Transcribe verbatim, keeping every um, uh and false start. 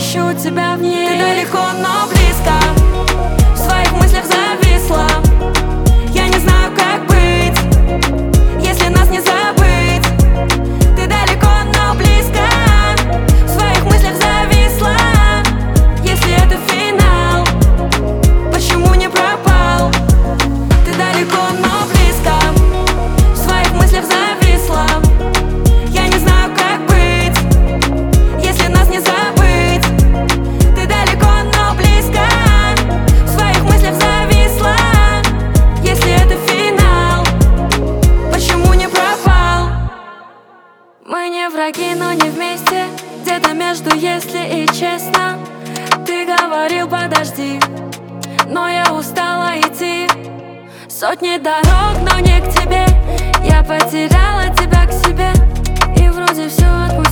ищу тебя в ней. Ты далеко, но близко, в своих мыслях зависла. Я не знаю, как быть, если нас не забыть. Ты далеко, но близко, в своих мыслях зависла. Если это финал, почему не пропал? Ты далеко, но близко, в своих мыслях зависла. Я не знаю, как быть, если нас не забыть. Ты далеко, но близко, в своих мыслях зависла. Если это финал, почему не пропал? Мы не враги, но не вместе, где-то между если и честно. Ты говорил подожди, но я устала идти. Сотни дорог, но не к тебе. Я потеряла тебя к себе, и вроде все отпустила.